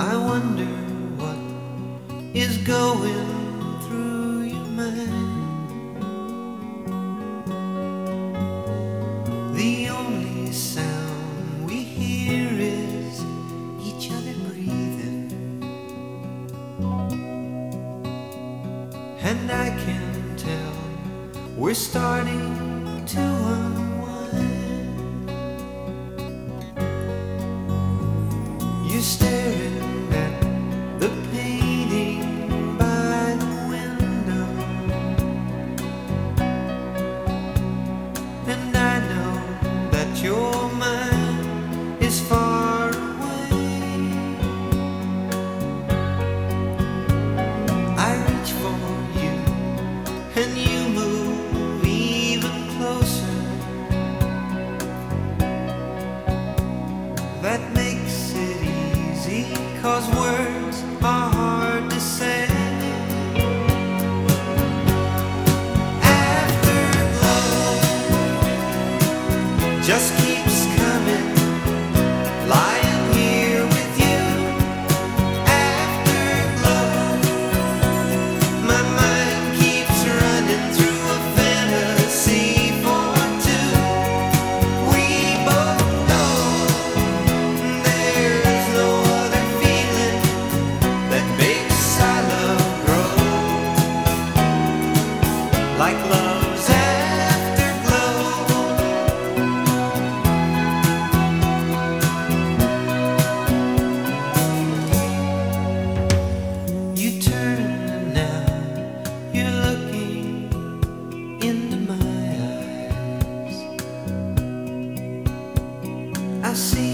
I wonder what is going through your mind. The only sound we hear is each other breathing, and I can tell we're starting to unwind. You're staring at the painting by the window, and I know that your mind is far away. I reach for you and you move even closer. That makes it easy, 'cause words are hard to say. Afterglow just keeps coming, lying here with you. Afterglow, my mind keeps running through a fantasy for two. We both know there's no other feeling that makes our love grow like love's afterglow. You turn and now you're looking into my eyes. I see